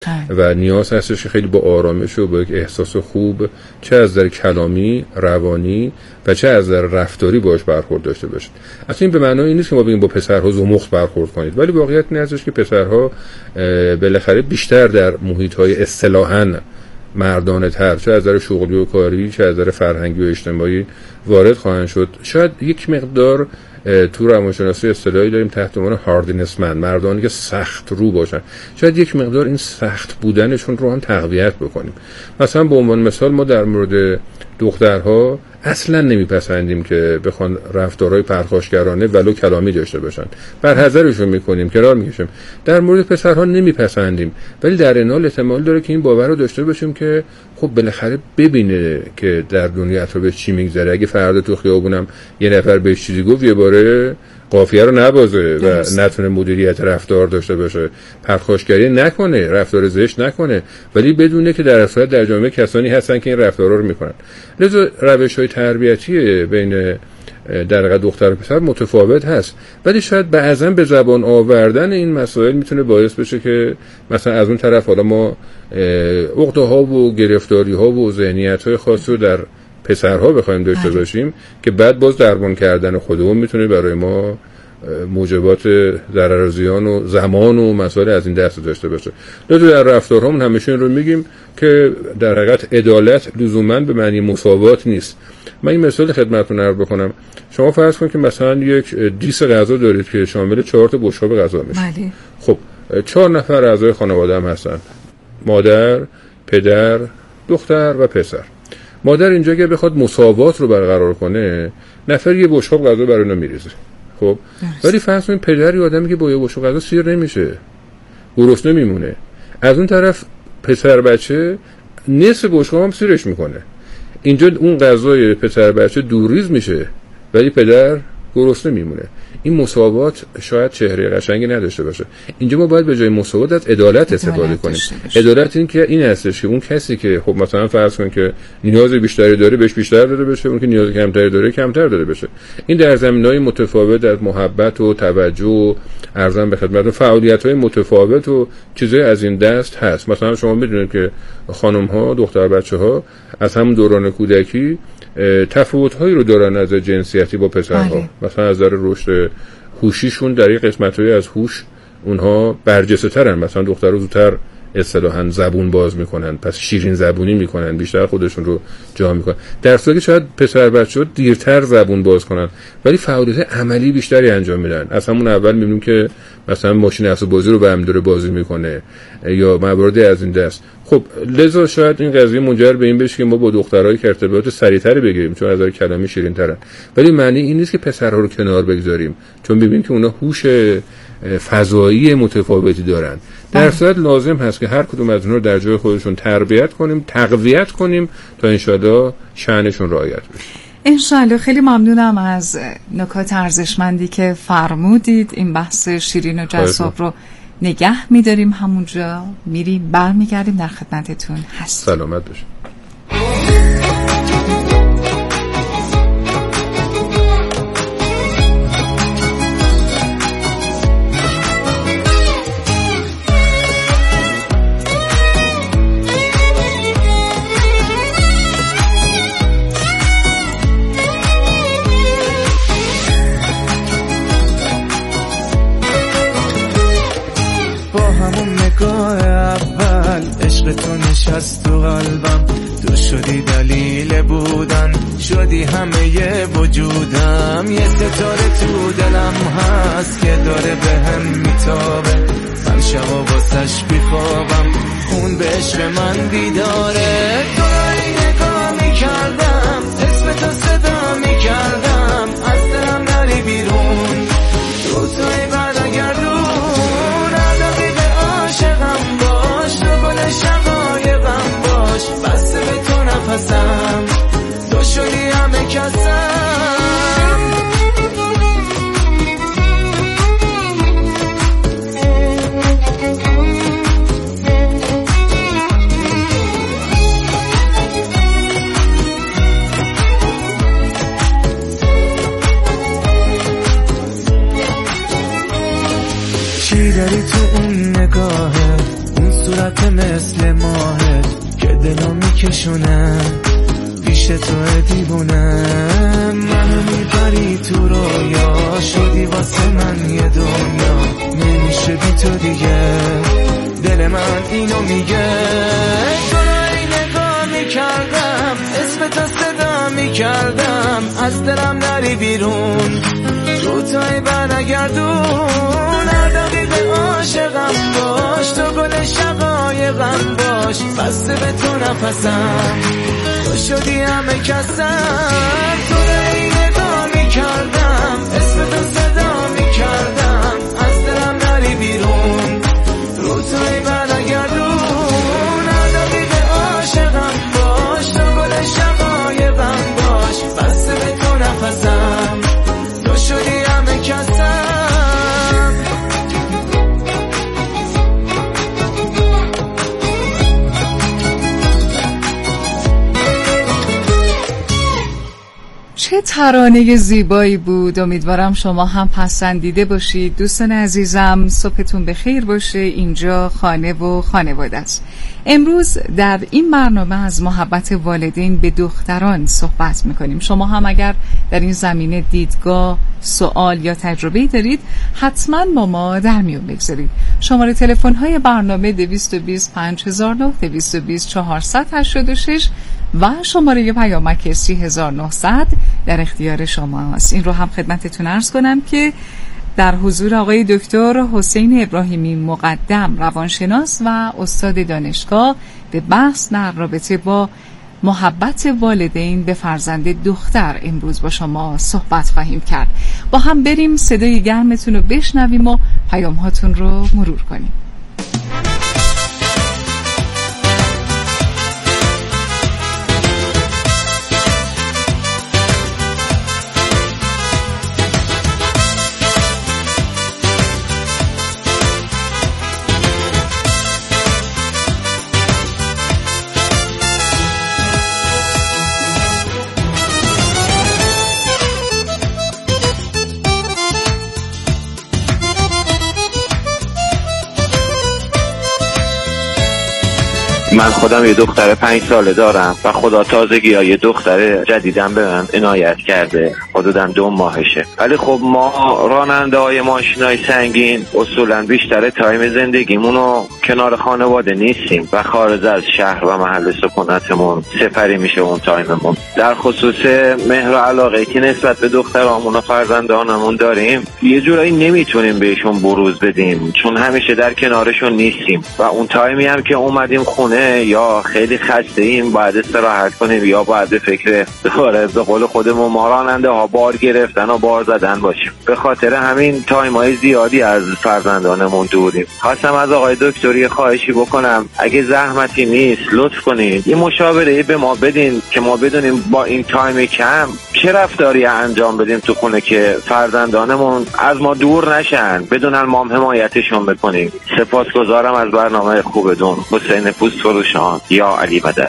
و نیاز هستش که خیلی با آرامش و با یک احساس خوب چه از نظر کلامی، روانی و چه از نظر رفتاری باهاش برخورد داشته باشید. اصلا این به معنای این نیست که ما بگیم با پسرها زمخت برخورد کنید، ولی واقعیت این هستش که پسرها بالاخره بیشتر در محیط‌های اصطلاحاً مردانه تر، چه از نظر شغلی و کاری، چه از نظر فرهنگی و اجتماعی وارد خواهند شد. شاید یک مقدار تو روانشناسی اصطلاحی داریم تحت عنوان هاردنس من، مردانی که سخت رو باشن، شاید یک مقدار این سخت بودنشون رو هم تقویت بکنیم. مثلا به عنوان مثال ما در مورد دخترها اصلا نمیپسندیم که بخوان رفتارهای پرخاشگرانه ولو کلامی داشته باشن، برحذرشون میکنیم، کنار میکشیم. در مورد پسرها نمیپسندیم، ولی در این حال احتمال داره که این باور رو داشته باشیم که خب بالاخره ببینه که در دنیا اطرافش چی میگذره. اگه فردا تو خیابونم یه نفر بهش چیزی گفت، یه باره قافیه رو نبازه و نتونه مدیریت رفتار داشته باشه، پرخاشگری نکنه، رفتار زشت نکنه، ولی بدونه که در اصل در جامعه کسانی هستن که این رفتارا رو میکنن. لذا روش‌های تربیتی بین در واقع دختر و پسر متفاوت هست، ولی شاید بعضا به زبان آوردن این مسائل میتونه باعث بشه که مثلا از اون طرف حالا ما عقده‌ها و گرفتاری‌ها و ذهنیت‌های خاصی رو در پسرها بخوایم داشته باشیم که بعد باز درمان کردن خودمون میتونه برای ما موجبات ضرر زیان و زمان و مسائل از این دست داشته باشه. لذا در رفتارهامون همیشه این رو میگیم که در حقیقت عدالت لزوما به معنی مساوات نیست. من این مثال خدمتتون عرض بکنم. شما فرض کنید که مثلا یک دیس غذا دارید که شامل 4 تا بشقاب غذا میشه. خب 4 نفر اعضای خانواده هم هستن، مادر، پدر، دختر و پسر. مادر اینجا که بخواد مساوات رو برقرار کنه، نفر یه بشقاب غذا برای اونا میریزه. خب ولی فرض کنید پدری آدمی که با یه بشقاب غذا سیر نمیشه، گرسنه میمونه. از اون طرف پسر بچه نصف بشقاب هم سیرش میکنه. اینجا اون غذای پسر بچه دوریز میشه ولی پدر گرسنه میمونه. این مساوات شاید چهره قشنگی نداشته باشه. اینجا ما باید به جای مساوات از عدالت استفاده کنیم. عدالت این که این هستش که اون کسی که خب مثلا فرض کن که نیاز بیشتری داره بهش بیشتر داده بشه، اون که نیاز کمتری داره کمتر داده بشه. این در زمینه‌های متفاوت از محبت و توجه و ارزم به خدمت و فعالیت‌های متفاوت و چیزای از این دست هست. مثلا شما می‌دونید که خانم‌ها، دختر بچه‌ها از همون دوران کودکی تفاوت‌هایی رو دارن از جنسیتی با پسرها. مثلا از نظر رشد هوشیشون در یک قسمت‌های از هوش اونها برجسته‌ترن. مثلا دخترها زودتر اصطلاحاً زبون باز میکنن، پس شیرین زبونی میکنن، بیشتر خودشون رو جا میکنن، در صورتی که شاید پسر بچه‌ها دیرتر زبون باز کنن ولی فعالیت عملی بیشتری انجام میدن. از همون اول میبینیم که مثلا ماشین اسباب بازی رو به هم داره بازی میکنه یا مواردی از این دست. خب لذا شاید این قضیه منجر به این بشه که ما با دخترایی که ارتباط سریعتری بگیریم چون از نظر کلامی شیرین‌ترن، ولی معنی این نیست که پسرها رو کنار بگذاریم، چون میبینیم که اونا هوش فضایی متفاوتی دارن. در صورت لازم هست که هر کدوم از اونها رو در جای خودشون تربیت کنیم، تقویت کنیم تا انشاءالله شأنشون رعایت بشه. انشاءالله. خیلی ممنونم از نکات ارزشمندی که فرمودید. این بحث شیرین و جذاب رو نگه می‌داریم، همونجا میریم برمیگردیم در خدمتتون هستیم. سلامت باشید. نشست تو قلبم، تو شدی دلیل بودن، شدی همه وجودم. یه ستاره تو دلم هست که داره به هم میتابه، من شبا واسش بیخوابم، خون به عشق من بیداره. تو رای نگاه میکردم، اسم تو صدا میکردم، از دلم نری بیرون، تو توی برگردون، عدقی به عاشقم باش، تو گل شقایقم باش، بسته به تو نفسم، تو شدی همه کسم. چی داری تو اون نگاهه، اون صورت مثل ماهت که دلو میکشونه پیش تو دیوونه. منو میبری تو رویا شدی واسه من یه دنیا نمیشه بی تو دیگه دل من اینو میگه. تو رو ای نگاه میکردم اسم تو صدا میکردم از دلم نری بیرون روتای برنگردون هر دقیقه عاشقم باش تو گل شقایقم باش بسته به تو نفسم تو شدی همه کسم. تو رو ای نگاه میکردم اسم تو صدا میکردم از دلم نری بیرون روتای برنگردون هر دقیقه عاشقم باش تو گل شقایقم باش بسته به تو نفسم تو شدی همه کسم. چه ترانه زیبایی بود. امیدوارم شما هم پسندیده باشید. دوستان عزیزم صبحتون بخیر باشه. اینجا خانه و خانواده است. امروز در این برنامه از محبت والدین به دختران صحبت میکنیم. شما هم اگر در این زمینه دیدگاه، سوال یا تجربه دارید حتما با ما در میون بگذارید. شماره تلفن های برنامه 220 5009 220 486 و شماره پیامک 3900 در اختیار شماست. این رو هم خدمتتون عرض کنم که در حضور آقای دکتر حسین ابراهیمی مقدم روانشناس و استاد دانشگاه به بحث در رابطه با محبت والدین به فرزند دختر امروز با شما صحبت خواهیم کرد. با هم بریم صدای گرمتون رو بشنویم و پیام هاتون رو مرور کنیم. من خودم یه دختر 5 ساله دارم و خدا تازگی ها یه دختر جدیدم به من عنایت کرده، حدوداً 2 ماهشه. ولی خب ما راننده های ماشین های سنگین اصولاً بیشتر تایم زندگیمونو کنار خانواده نیستیم و خارج از شهر و محل سکونتمون سپری میشه اون تایممون. در خصوص مهر و علاقه که نسبت به دخترامون و فرزندانمون داریم یه جورایی نمیتونیم بهشون بروز بدیم چون همیشه در کنارشون نیستیم و اون تایمی هم که اومدیم خونه یا خیلی خسته ایم باید استراحت کنیم یا باید به فکر دوباره به قول خودمون ما راننده ها بار گرفتن و بار زدن باشیم. به خاطر همین تایم های زیادی از فرزندانمون دوریم. خواستم از آقای دکتری خواهشی بکنم اگه زحمتی نیست لطف کنید یه مشاوره به ما بدین که ما بدونیم با این تایم کم چه رفتاری انجام بدیم تو خونه که فرزندانمون از ما دور نشن، بدونن ما هم حمایتشون بکنیم. سپاسگزارم از برنامه خوبتون. حسین پوست فروشان یا علی مدد.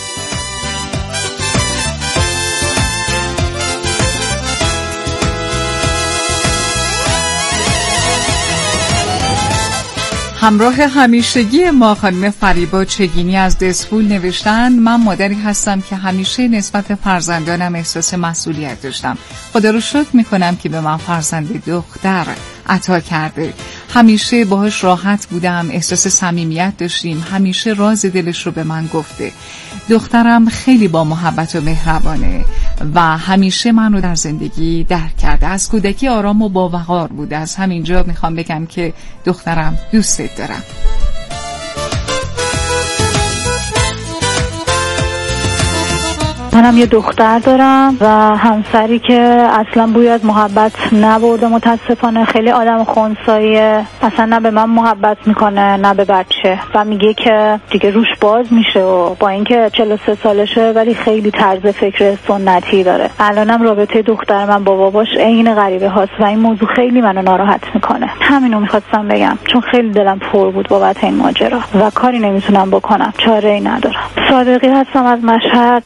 همراه همیشگی ما خانم فریبا چگینی از دسفول نوشتن من مادری هستم که همیشه نسبت فرزندانم احساس مسئولیت داشتم. خدا رو شکر میکنم که به من فرزند دختر عطا کرده. همیشه باهاش راحت بودم، احساس صمیمیت داشتیم، همیشه راز دلش رو به من گفته. دخترم خیلی با محبت و مهربانه و همیشه منو در زندگی درک کرده. از کودکی آرام و با وقار بوده. از همینجا میخوام بگم که دخترم دوستت دارم. منم یه دختر دارم و همسری که اصلا بوی از محبت نبرده متاسفانه. خیلی آدم خنثاییه، اصلا نه به من محبت میکنه نه به بچه و میگه که دیگه روش باز میشه و با اینکه 43 سالشه ولی خیلی طرز فکر سنتی داره. الانم رابطه دختر من با باباش عین غریبه هاست و این موضوع خیلی منو ناراحت میکنه. همینو میخواستم بگم چون خیلی دلم پر بود بابت این ماجرا و کاری نمیتونم بکنم، چاره ای ندارم. صادقی هستم از مشهد.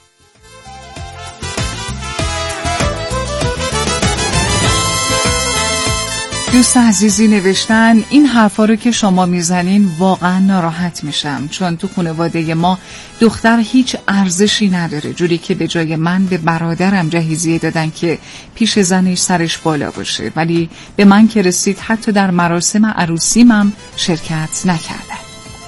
دوست عزیزی نوشتن این حرفا رو که شما میزنین واقعا ناراحت میشم، چون تو خانواده ما دختر هیچ ارزشی نداره، جوری که به جای من به برادرم جهیزیه دادن که پیش زنش سرش بالا باشه، ولی به من که رسید حتی در مراسم عروسیمم شرکت نکردن.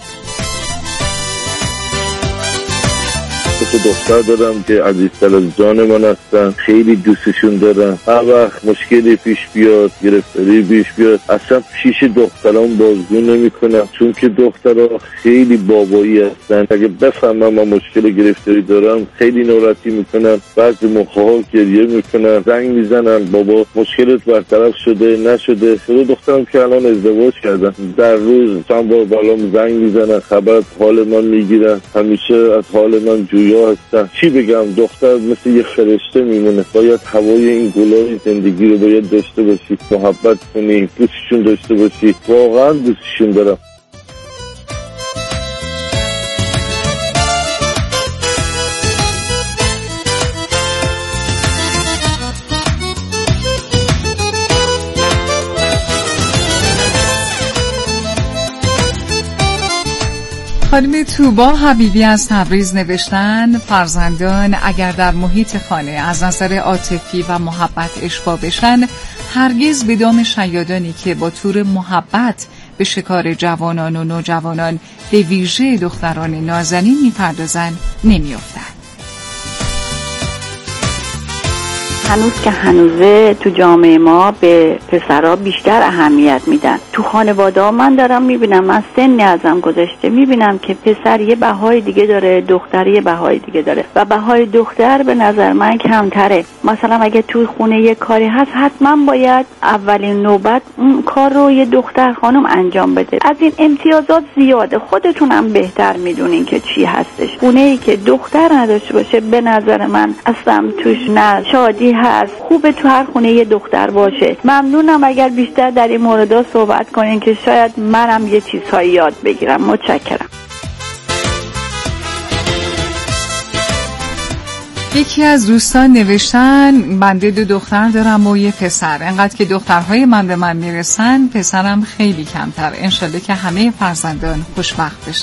دختر دارم که عزیزتر از جان من هستن، خیلی دوستشون دارم. هر وقت مشکلی پیش بیاد، گرفتاری پیش بیاد، اصلا پیش دختران بازگو نمیکنم، چون که دخترها خیلی بابایی هستن. اگه بفهمم من مشکل گرفتاری دارم خیلی ناراحتی میکنن، بعضی موقع‌ها گریه میکنن، زنگ میزنن بابا مشکلت برطرف شده نشده. خود دخترم که الان ازدواج کردن، در روز چند بار بالام زنگ میزنن، خبر از حال من میگیرن، همیشه از حال من جویا هستن. چی بگم، دختر مثل یه فرشته میمونه. باید هوای این گلای زندگی رو باید داشته باشی، محبت کنی، دوستشون داشته باشی. واقعا دوستشون دارم. خانم توبا حبیبی از تبریز نوشتن فرزندان اگر در محیط خانه از نظر عاطفی و محبت اشباع بشن، هرگز به دام شیادانی که با تور محبت به شکار جوانان و نوجوانان به ویژه دختران نازنین میپردازن نمیافتن. هنوز که هنوزه تو جامعه ما به پسرها بیشتر اهمیت میدن. تو خانواده ها من دارم میبینم، من سنی ازم گذشته، میبینم که پسر یه بهای دیگه داره، دختر یه بهای دیگه داره و بهای دختر به نظر من کمتره. مثلا اگه توی خونه یه کاری هست، حتما باید اولین نوبت اون کار رو یه دختر خانم انجام بده. از این امتیازات زیاده، خودتونم بهتر میدونین که چی هستش. خونه ای که دختر نداشته باشه به نظر من اصلا توش نه شادی هست. خوبه تو هر خونه یه دختر باشه. ممنونم اگر بیشتر در این مورد صحبت کنین که شاید منم یه چیزهایی یاد بگیرم. متشکرم. یکی از دوستان نوشتن بنده 2 دختر دارم و یه پسر. انقدر که دخترهای من به من میرسن، پسرم خیلی کمتر. انشالله که همه فرزندان خوشبخت بشن.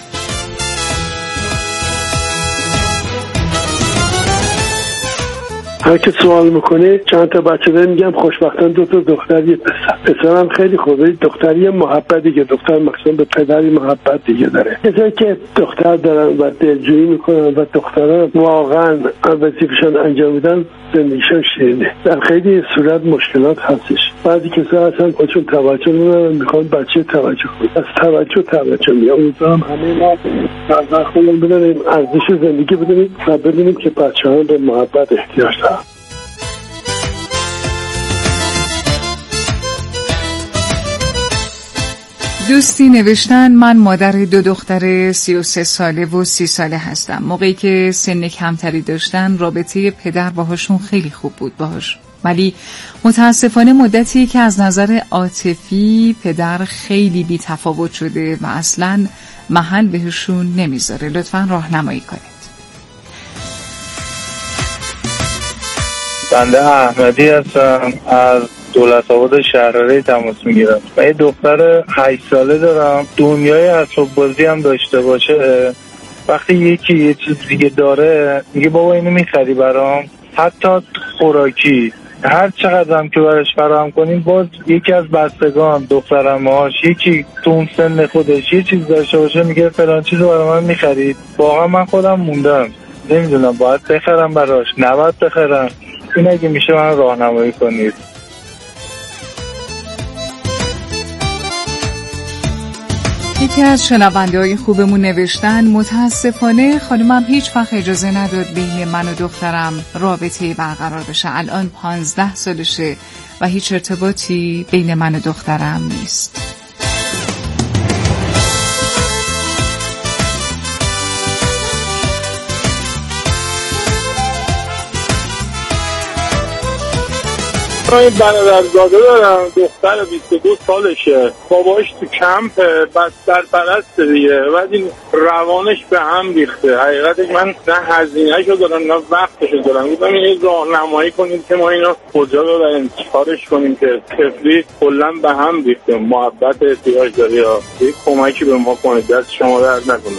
هر که سوال میکنه چند تا بچه داره، میگم خوشبختانه 2 تا دختر یه پسر. پسرم خیلی خوبه، دختری محبت دیگه، دختر مخصوصا به پدری محبت دیگه داره. کسایی که دختر دارن و دلجویی میکنن و دختران واقعا وظیفه‌شون انجام میدن، زندگیشون شیرینه. در خیلی صورت مشکلات هستش. بعضی کسا اصلا خودشون توجه نمیکنن، میخوان بچه توجه کنه. از توجه میگم. امیدوارم همه ما نظر خودمون بدونیم، ارزش زندگی بدونیم و بدونیم که بچه‌ها به محبت احتیاج دارن. دوستی نوشتن من مادر 2 دختر 33 ساله و 30 ساله هستم. موقعی که سن کمتری داشتن رابطه پدر باهاشون خیلی خوب بود باهاش، ولی متاسفانه مدتی که از نظر عاطفی پدر خیلی بی تفاوت شده و اصلاً محل بهشون نمیذاره. لطفاً راهنمایی کنید. بنده احمدی هستم، از دولت آباد شهراری تماس میگیرم و یه دختر 8 ساله دارم. دنیای اسباب بازی هم داشته باشه، وقتی یکی یه چیز دیگه داره میگه بابا اینو میخری برام. حتی خوراکی هر چقدر هم که براش فراهم کنیم، باز یکی از بستگان دخترمهاش یکی تو اون سن خودش یه چیز داشته باشه میگه فلان چیزو برای من میخرید. واقعا من خودم موندم، نمیدونم باید بخرم براش، نباید بخرم. این اگه میشه من راهنمایی کنید. یکی از شنونده‌های خوبمون نوشتن متاسفانه خانمم هیچ وقت اجازه نداد بین من و دخترم رابطه برقرار بشه. الان 15 سالشه و هیچ ارتباطی بین من و دخترم نیست. من این برادرزاده دارم، دختر 22 سالشه، باباش تو کمپ بستر پرست دیگه، بعد این روانش به هم ریخته. حقیقتش من نه هزینه‌شو دارم نه وقتشو دارم. گفتم این راهنمایی کنید که ما اینو کجا ببریم، چیکارش کنیم که طفلی کلا به هم ریخته، محبت احتیاج داره، یا یک کمکی به ما کنید، دست شما درد نکنه.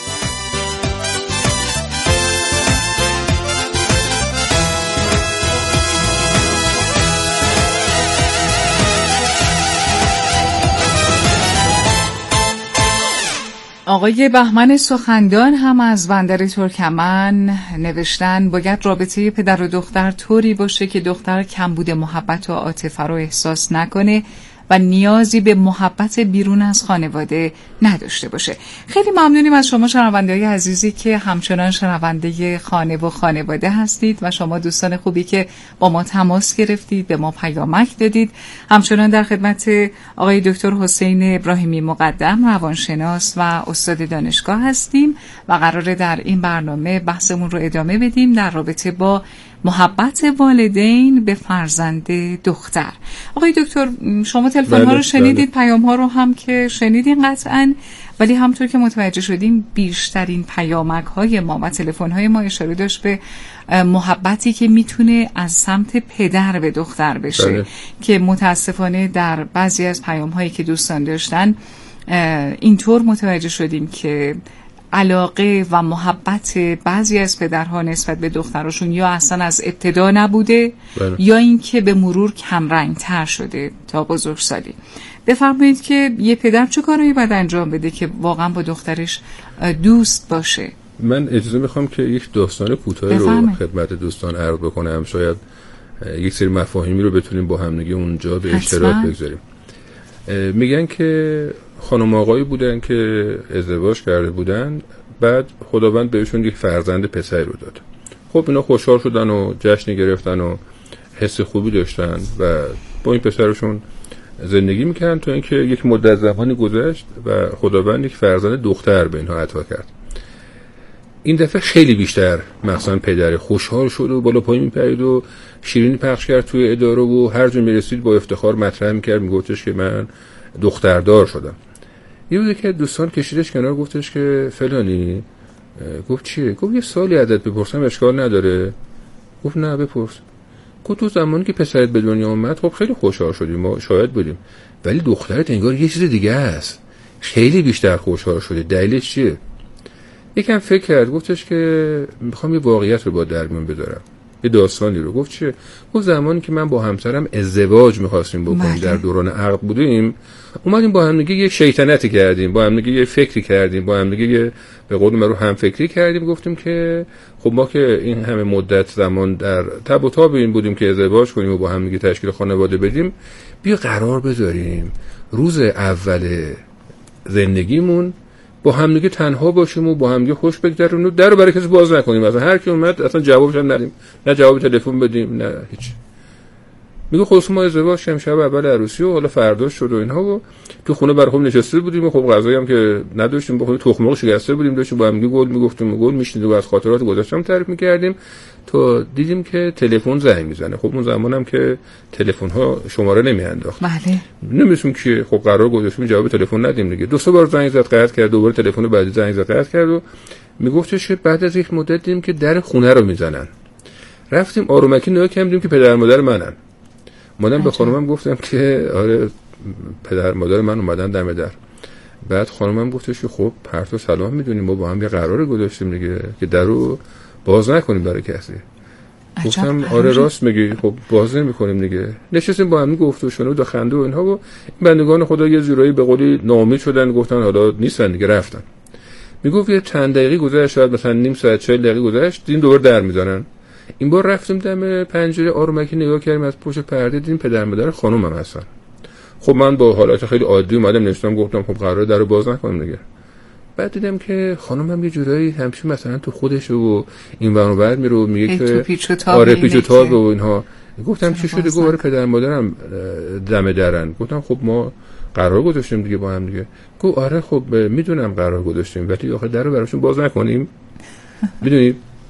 آقای بهمن سخندان هم از بندر ترکمن نوشتن باید رابطه پدر و دختر طوری باشه که دختر کمبود محبت و عاطفه رو احساس نکنه و نیازی به محبت بیرون از خانواده نداشته باشه. خیلی ممنونیم از شما شنونده‌های عزیزی که همچنان شنونده خانه و خانواده هستید و شما دوستان خوبی که با ما تماس گرفتید، به ما پیامک دادید. همچنان در خدمت آقای دکتر حسین ابراهیمی مقدم، روانشناس و استاد دانشگاه هستیم و قراره در این برنامه بحثمون رو ادامه بدیم در رابطه با محبت والدین به فرزند دختر. آقای دکتر، شما تلفن ها رو شنیدید، پیام ها رو هم که شنیدین قطعاً، ولی همطور که متوجه شدیم بیشترین پیامک های ما و تلفن های ما اشاره داشت به محبتی که میتونه از سمت پدر به دختر بشه که متاسفانه در بعضی از پیام هایی که دوستان داشتن اینطور متوجه شدیم که علاقه و محبت بعضی از پدرها نسبت به دختراشون یا اصلا از ابتدا نبوده یا اینکه به مرور کمرنگ‌تر شده تا بزرگسالی. بفرمایید که یه پدر چه کارهایی باید انجام بده که واقعا با دخترش دوست باشه؟ من اجازه میخوام که یک داستان کوتاهی رو خدمت دوستان عرض بکنم، شاید یک سری مفاهیمی رو بتونیم با هم دیگه اونجا به اشتراک بگذاریم. میگن که خانم آقایی بودن که ازدواج کرده بودن، بعد خداوند بهشون یک فرزند پسری رو داد. خب اینا خوشحال شدن و جشن گرفتن و حس خوبی داشتن و با این پسرشون زندگی میکردن تا اینکه یک مدت زمانی گذشت و خداوند یک فرزند دختر به اینها عطا کرد. این دفعه خیلی بیشتر مثلا پدر خوشحال شد و بالا پایین میپرید و شیرینی پخش کرد توی اداره و هر جا میرسید با افتخار مطرح میکرد، میگفتش که من دختردار شدم. یه بوده که دوستان کشیدش کنار، گفتش که فلانی. گفت چیه؟ گفت یه سوالی ازت بپرسم اشکال نداره؟ گفت نه بپرس. گفت تو زمانی که پسرت به دنیا اومد خب خیلی خوشحال شدیم، ما شاهد بودیم، ولی دخترت انگار یه چیز دیگه است، خیلی بیشتر خوشحال شده، دلیلش چیه؟ یکم فکر کرد، گفتش که میخوام یه واقعیت رو با در میون بذارم، یه داستانی رو. گفت چیه؟ گفت زمانی که من با همسرم ازدواج می‌خواستیم بکنیم، در دوران عقد بودیم، اومدیم با هم دیگه یه شیطنتی کردیم، با هم دیگه یه فکری کردیم، با هم دیگه به قول معروف هم فکری کردیم. گفتیم که خب ما که این همه مدت زمان در تب و تاب این بودیم که ازدواج کنیم و با هم دیگه تشکیل خانواده بدیم، بیا قرار بذاریم روز اول زندگیمون با هم دیگه تنها باشیم و با هم دیگه خوش بگذرونیم، در رو برای کسی باز نکنیم، مثلا هر کی اومد اصلا جوابش هم ندیم، نه جواب تلفن بدیم نه هیچ. میگه خلاص ما ازدواج کردیم شب اول عروسی و حالا فرداش شد و اینها و تو خونه برای خودمون نشسته بودیم و خب غذایی هم که نداشتیم، بخوریم تخم مرغ شکسته بودیم، داشتیم با هم دیگه گل میگفتیم، گل میشنیدیم و از خاطرات گذشته‌ام تعریف میکردیم تا دیدیم که تلفن زنگ میزنه. خب اون زمانم که تلفن ها شماره نمیانداخت، بله نمی‌دونیم که خب قرار گذاشتیم جواب تلفن ندیم دیگه. دو سه بار زنگ زد قطع کرد، دوباره تلفن بعدی زنگ زد قطع کرد و میگفتش که بعد از یک مدت دیدیم که در خونه رو میزنن. رفتیم آرومکی نگاه کردیم که پدر مادر منن. مادام به خانومم گفتم که آره پدر مادر من اومدن دم در. بعد خانومم گفتش که خب پرت و سلام میدونیم، ما با هم یه قرار گذاشتیم دیگه که درو باز نکنیم برای کسی. گفتم آره راست میگی، خب باز نمی‌کنیم دیگه. نشستیم با هم گفت و شنود و خنده و اینها و بندگان خدا یه جورایی به قولی ناامید شدن، گفتن حالا نیستن دیگه، رفتن. میگفت یه چند دقیقه گذشت، شاید مثلا نیم ساعت 40 دقیقه گذشت، دیدیم دوباره در میزنن. این بار رفتیم دم پنجره آرومکی نگاه کردیم، از پشت پرده دیدیم پدر مادر خانومم هستن. خب من با حالت خیلی عادی اومدم نشستم، گفتم خب قراره درو باز نکنم دیگه. بعد دیدم که خانومم یه جورایی همچین مثلا تو خودش و این ور اون ور میره و میگه که آره پیچ و تاب و اینها. گفتم چی شده؟ گفت آره پدر مادرم دم درن. گفتم خب ما قرار گذاشتیم دیگه با هم دیگه. گفت آره خب میدونم قرار گذاشتیم، ولی آخه درو براشون باز نکنیم. میدونید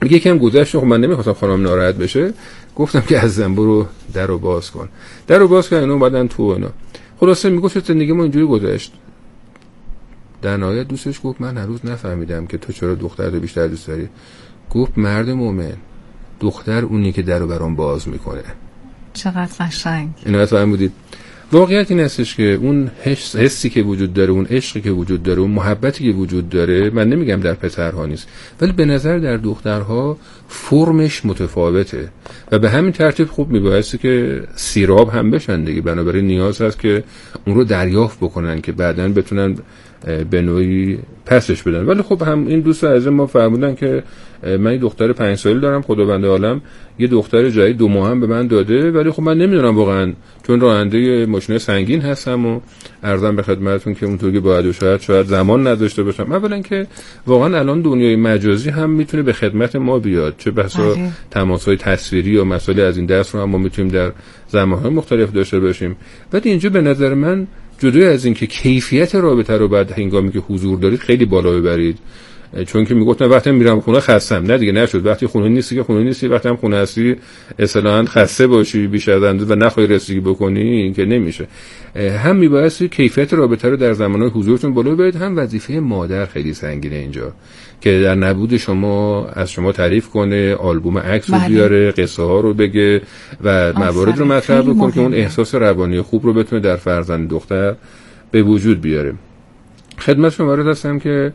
یکم گذشت، خب من نمیخواستم خانم ناراحت بشه، گفتم که عزیزم برو درو باز کن. درو باز کردن اومدن تو اینا. خلاصه میگفت زندگی ما اینجوری گذشت. در نهایت دوستش گفت من هنوز نفهمیدم که تو چرا دخترت بیشتر دوست داری. گفت مرد مومن، دختر اونی که درو برام باز میکنه. چقدر قشنگ. اینا فهمیدید. واقعیت این هستش که اون حسی که وجود داره، اون عشقی که وجود داره، اون محبتی که وجود داره، من نمیگم در پسرها نیست، ولی به نظر در دخترها فرمش متفاوته و به همین ترتیب خوب میبایستی که سیراب هم بشن دیگه. بنابراین نیاز هست که اون رو دریافت بکنن که بعداً بتونن به نوعی پسش بدن. ولی خب هم این دوست عزیز ما فرمودن که من یه دختر 5 ساله دارم، خداوند عالم یه دختر جدید 2 ماه هم به من داده، ولی خب من نمیدونم واقعا، چون راننده ماشین سنگین هستم و عرضم به خدمتتون که اونطوری که باید و شاید زمان نداشته باشم. اولا که واقعا الان دنیای مجازی هم میتونه به خدمت ما بیاد، چه بسا تماس‌های تصویری یا مسائل از این دست رو هم ما میتونیم در زمان‌های مختلف داشته باشیم. ولی اینجا به نظر من جدای از این که کیفیت رابطه رو بعد هنگامی که حضور دارید خیلی بالا ببرید، چون که میگفتن وقتی میرم خونه خستم، نه دیگه نشد. وقتی خونه نیستی که خونه نیستی، وقتی هم خونه هستی اصلا خسته باشی بیش از اندازه و نخوای رسیدگی بکنی، این که نمیشه. هم میبایستی کیفیت رابطه رو در زمانهای حضورتون بالا ببرید، هم وظیفه مادر خیلی سنگینه اینجا که در نبود شما از شما تعریف کنه، آلبوم عکس رو بیاره، قصه ها رو بگه و موارد رو مطرح بکنه که اون احساس روانی خوب رو بتونه در فرزند دختر به وجود بیاره. خدمت شما عرض هستم که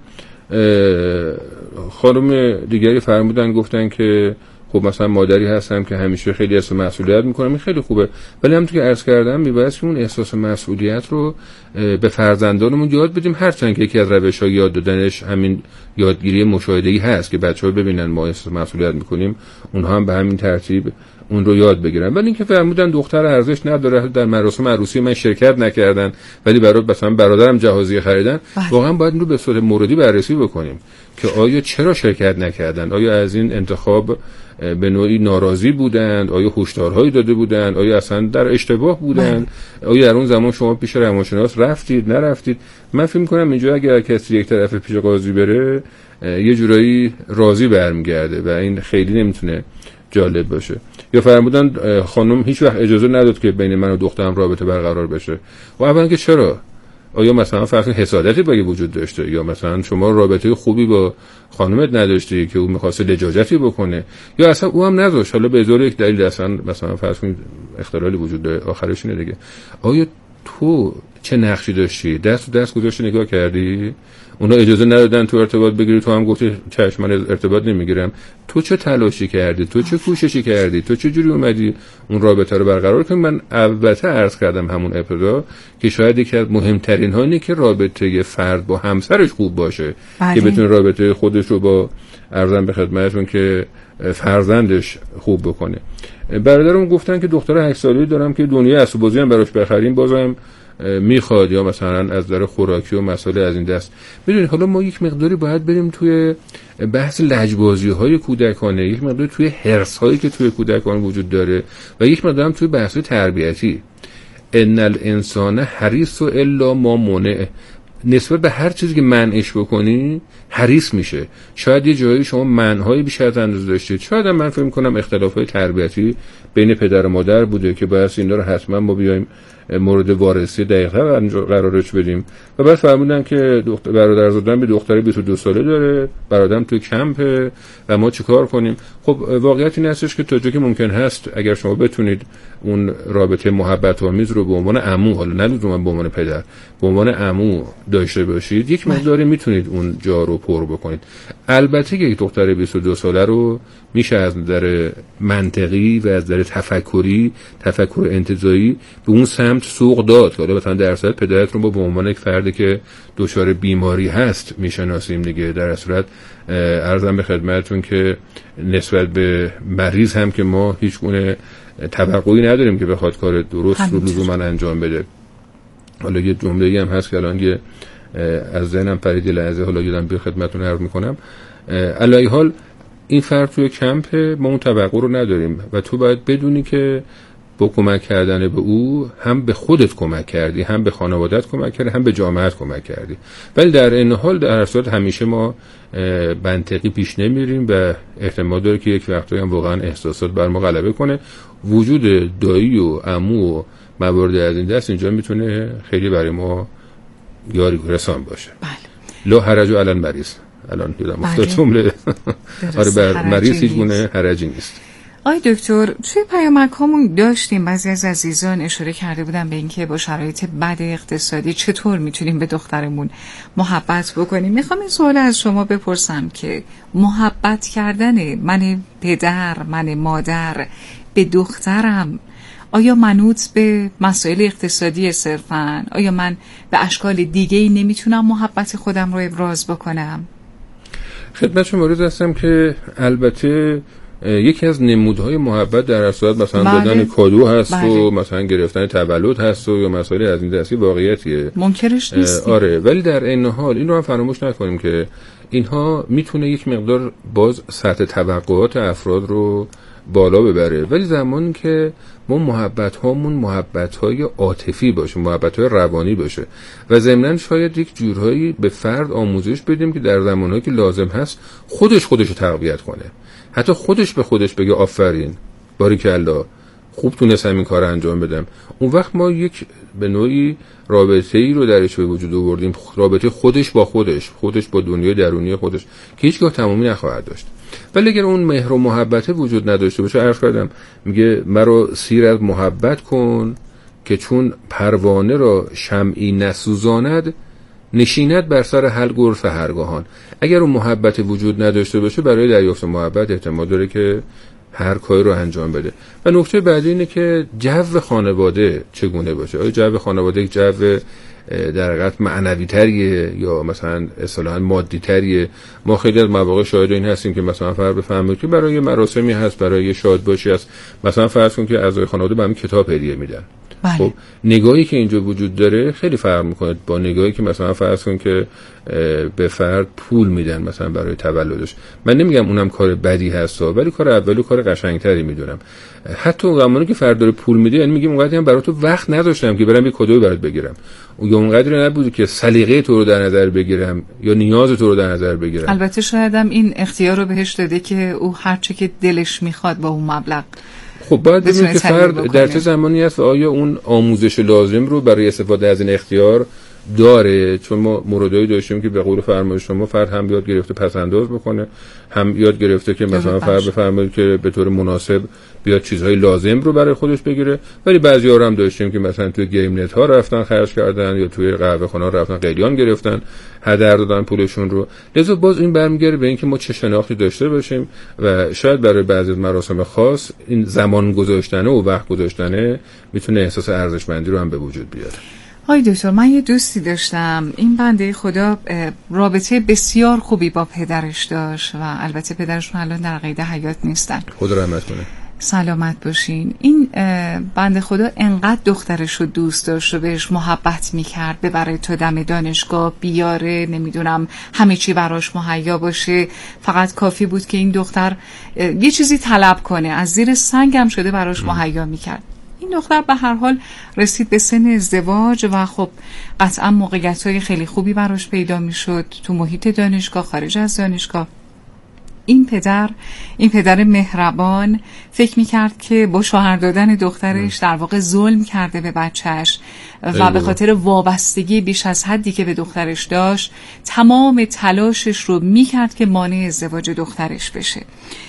خانم دیگری فرمودن، گفتن که خب مثلا مادری هستم که همیشه خیلی احساس مسئولیت میکنم، این خیلی خوبه، ولی همونطور که عرض کردم میباید که اون احساس مسئولیت رو به فرزندانمون یاد بدیم، هرچند که یکی از روش‌های یاد دادنش همین یادگیری مشاهده‌ای هست که بچه‌ها ببینن ما احساس مسئولیت میکنیم، اونها هم به همین ترتیب اون رو یاد بگیرن. ولی اینکه فرمودن دختر ارزش نداره، در مراسم عروسی من شرکت نکردن ولی برای مثلا برادرم جهازی خریدن، واقعا باید این رو به صورت موردی بررسی بکنیم که آیا چرا شرکت نکردن، آیا از این انتخاب به نوعی ناراضی بودند، آیا هشدارهایی داده بودند، آیا اصلا در اشتباه بودند، آیا در اون زمان شما پیش روانشناس رفتید نرفتید. من فکر می‌کنم اینجا اگر کسی یک طرف پیش قاضی بره یه جورایی راضی برمیگرده و این خیلی نمیتونه جالب باشه. یا فرمودن خانم هیچ وقت اجازه نداد که بین من و دخترم رابطه برقرار بشه. و اولا که چرا؟ آیا مثلا فرض حسادتی با وجود داشته، یا مثلا شما رابطه خوبی با خانمت نداشتی که او می‌خواسته لجاجتی بکنه، یا اصلا او هم نذاشت، حالا به ازای یک دلیل اصلا مثلا فرض کنید اختلالی وجود داره، آخرش اینه دیگه. آیا تو چه نقشی داشتی؟ دست تو دست گذاشتی نگاه کردی؟ اونا اجازه ندادن تو ارتباط بگیری، تو هم گفتی چشم من ارتباط نمیگیرم. تو چه تلاشی کردی؟ تو چه کوششی کردی؟ تو چه جوری اومدی اون رابطه رو برقرار کنی؟ من البته عرض کردم همون ابتدا که شاید یکی از مهمترین ها اینه که رابطه فرد با همسرش خوب باشه که بتونه رابطه خودش رو با عرضم به خدمتتون که فرزندش خوب بکنه. برادرم گفتن که دختر 8 ساله‌ای دارم که دنیای اسب بازی هم براش بخریم بازم میخواد، یا مثلا از نظر خوراکی و مسائل از این دست. میدونید حالا ما یک مقداری باید بریم توی بحث لجبازی‌های کودکانه، یک مقداری توی حرص‌هایی که توی کودکان وجود داره و یک مقداری هم توی بحث تربیتی. ان الانسان حریص الا ما منع، نسبت به هر چیزی که منعش بکنی حریص میشه. شاید یه جایی شما منع‌های بیش از اندازه داشتید، شاید هم من فکر می‌کنم اختلاف‌های تربیتی بین پدر و مادر بوده که باید اینا رو حتما ما بیایم مورد وارسی دقیق‌تر قرارش بدیم. و بعد فرمودن که برادرزادم به دختری 22 ساله داره، برادرم توی کمپه و ما چیکار کنیم؟ خب واقعیت این هستش که تا جایی که ممکن هست اگر شما بتونید اون رابطه محبت آمیز رو به عنوان عمو، حالا نه لزوما به عنوان پدر، به عنوان عمو داشته باشید، یک مقداری میتونید اون جا رو پر بکنید. البته یک دختر 22 ساله رو میشه از نظر منطقی و از نظر تفکر انتزاعی به اون سمت سوق داد. حالا مثلا درصد پدرت رو به عنوان یک فردی که دچار بیماری هست میشناسیم دیگه. در صورت عرضم به خدمتتون که نسبت به مریض هم که ما هیچ گونه توقعی نداریم که بخواد کار درست رو لزوما انجام بده. حالا یه جمله‌ای هم هست که الان یه از ذهنم پرید لحظه، حالا یادم به خدمتتون عرض میکنم. علی حال این فرد توی کمپ ما اون توقع رو نداریم و تو باید بدونی که با کمک کردن به او هم به خودت کمک کردی، هم به خانوادت کمک کردی، هم به جامعهت کمک کردی. ولی در این حال در صورت همیشه ما منطقی پیش نمیریم و احتمال داره که یک وقتایی هم واقعا احساسات بر ما غلبه کنه. وجود دایی و عمو و موارد از این دست اینجا میتونه خیلی برای ما یاری رسان باشه. بله. لا حرج علی المریض. الان یادم افتاد جمله. آره بر مریض هیچ گونه حرجی نیست. آی دکتر، توی پیامک‌هامون داشتیم بعضی از عزیزان اشاره کرده بودن به اینکه با شرایط بد اقتصادی چطور میتونیم به دخترمون محبت بکنیم. میخوام این سوال از شما بپرسم که محبت کردن من پدر، من مادر به دخترم آیا منوط به مسائل اقتصادی صرفاً؟ آیا من به اشکال دیگه‌ای نمیتونم محبت خودم رو ابراز بکنم؟ خدمت شما عرض هستم که البته یکی از نمودهای محبت در صورت مثلا دادن کادو هست و مثلا گرفتن تولد هست و یا مسائل از این دستی واقعیتیه، منکرش نیستیم. آره، ولی در این حال این رو هم فراموش نکنیم که اینها میتونه یک مقدار باز سطح توقعات افراد رو بالا ببره، ولی زمانی که ما محبت هامون محبت های عاطفی باشه، محبت های روانی باشه و ضمناً شاید یک جورهایی به فرد آموزش بدیم که در زمانهایی که لازم هست خودش رو تقویت کنه، حتی خودش به خودش بگه آفرین باریکالله خوب تونستم این کار انجام بدم. اون وقت ما یک به نوعی رابطه ای رو درش به وجود آوردیم، رابطه خودش با خودش با دنیای درونی خودش که هیچگاه تمامی نخواهد داشت. ولی اگر اون مهر و محبت وجود نداشته باشه، عرض کردم میگه مرا سیر از محبت کن که چون پروانه را شمعی نسوزاند نشیند بر سر حلق سحرگاهان. اگر اون محبت وجود نداشته باشه برای دریافت محبت احتمال داره که هر کاری رو انجام بده. و نکته بعدی اینه که جو خانواده چگونه باشه. آیا جو خانواده یک جو در حقیقت معنوی تریه یا مثلا اصطلاحاً مادی تریه؟ ما خیلی از مواقع شاهد این هستیم که مثلا فرض بفرمایید که برای مراسمی هست، برای شادباشی هست، مثلا فرض کن که اعضای خانواده به هم کتاب هدیه میدن. خب نگاهی که اینجا وجود داره خیلی فرق میکنه با نگاهی که مثلا فرض کن که به فرد پول میدن مثلا برای تولدش. من نمیگم اونم کار بدی هست ولی کار اولی کار قشنگتری میدونم. حتی اون زمانی که فرد داره پول میده یعنی میگم اونقدر هم برای تو وقت نداشتم که برم یه کادوی برات بگیرم، یا اونقدر نبود که سلیقه تو رو در نظر بگیرم یا نیاز تو رو در نظر بگیرم. البته شایدم این اختیار رو بهش داده که او هر چه که دلش میخواد با اون مبلغ. خب باید ببینید که فرد در چه زمانی است و آیا اون آموزش لازم رو برای استفاده از این اختیار داره. چون ما موردایی داشتیم که به قول فرمایش شما فرد هم یاد گرفته پس انداز بکنه، هم یاد گرفته که مثلا فرد بفرمایید که به طور مناسب بیاد چیزهای لازم رو برای خودش بگیره. ولی بعضی‌ها هم داشتیم که مثلا توی گیم نت ها رفتن خرج کردن یا توی قهوه خونه رفتن قلیان گرفتن، هدر دادن پولشون رو. لذا باز این برمیگره به اینکه ما چه شناختی داشته باشیم و شاید برای بعضی از مراسم خاص این زمان گذاشتنه و وقت گذاشتنه میتونه احساس ارزشمندی رو هم به وجود بیاره. آی دکتر، من یه دوستی داشتم، این بنده خدا رابطه بسیار خوبی با پدرش داشت و البته پدرشون الان در قید حیات نیستن، خدا رحمت کنه. سلامت باشین. این بنده خدا انقدر دخترش رو دوست داشت و بهش محبت میکرد، ببره تا دم دانشگاه بیاره، نمیدونم همه چی براش مهیا باشه، فقط کافی بود که این دختر یه چیزی طلب کنه، از زیر سنگ هم شده براش مهیا میکرد. این دختر به هر حال رسید به سن ازدواج و خب قطعا موقعیت‌های خیلی خوبی براش پیدا میشد تو محیط دانشگاه، خارج از دانشگاه. این پدر مهربان فکر میکرد که با شوهر دادن دخترش در واقع ظلم کرده به بچهش و به خاطر وابستگی بیش از حدی که به دخترش داشت تمام تلاشش رو میکرد که مانع ازدواج دخترش بشه.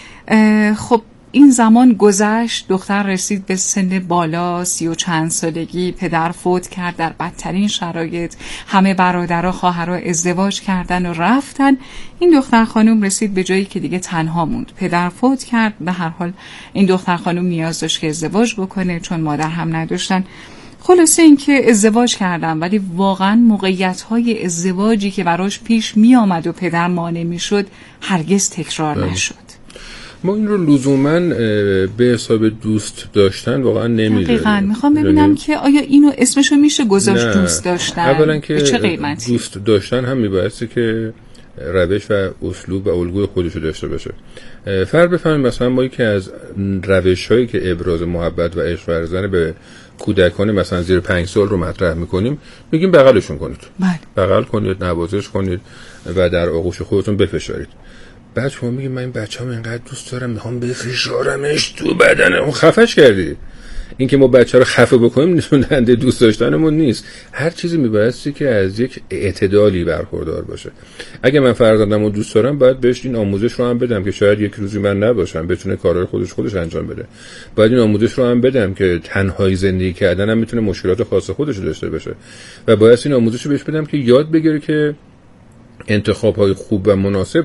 خب این زمان گذشت، دختر رسید به سن بالا، 30 و چند سالگی، پدر فوت کرد در بدترین شرایط، همه برادرها خواهرها ازدواج کردن و رفتن. این دختر خانم رسید به جایی که دیگه تنها موند. پدر فوت کرد، به هر حال این دختر خانم نیاز داشت که ازدواج بکنه چون مادر هم نداشتن. خلاصه این که ازدواج کردم، ولی واقعا موقعیت‌های ازدواجی که براش پیش می آمد و پدر مانع می شد هرگز تکرار نشد. ما این رو لزوماً به حساب دوست داشتن واقعا نمی‌ذاریم. دقیقاً میخوام ببینم که آیا اینو اسمشو میشه گذاشت دوست داشتن؟ اولا که چه قیمتی؟ دوست داشتن هم میبایسته که روش و اسلوب و الگوی خودش رو داشته باشه. فرض بفرمایید مثلا ما یکی از روش‌هایی که ابراز محبت و عشق ورزیدن به کودکان مثلا زیر 5 سال رو مطرح می‌کنیم، میگیم بغلشون کنید. بغل کنید، نوازش کنید و در آغوش خودتون بفشارید. بعد شما میگید من این بچه‌ام اینقدر دوست دارم میخوام بفشارمش تو بدنم. خفش کردی. این که ما بچه رو خفه بکنیم نشوننده دوست داشتنمون نیست. هر چیزی میبایستی که از یک اعتدالی برخوردار باشه. اگه من فرزندم رو دوست دارم باید بهش این آموزش رو هم بدم که شاید یک روزی من نباشم، بتونه کارهای خودش انجام بده. باید این آموزش رو هم بدم که تنهایی زندگی کردن هم میتونه مشکلات خاص خودش رو داشته باشه و باید این آموزش رو بهش بدم که یاد بگیره که انتخاب‌های خوب و مناسب